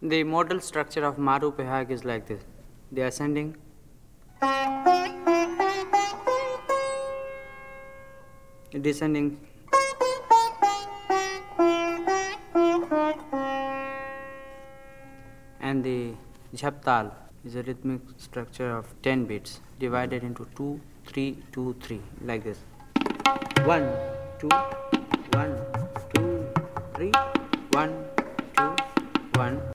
The modal structure of Maru Pehag is like this. The ascending, descending, and the Jhaptal is a rhythmic structure of 10 beats divided into 2, 3, 2, 3 like this. 1, 2,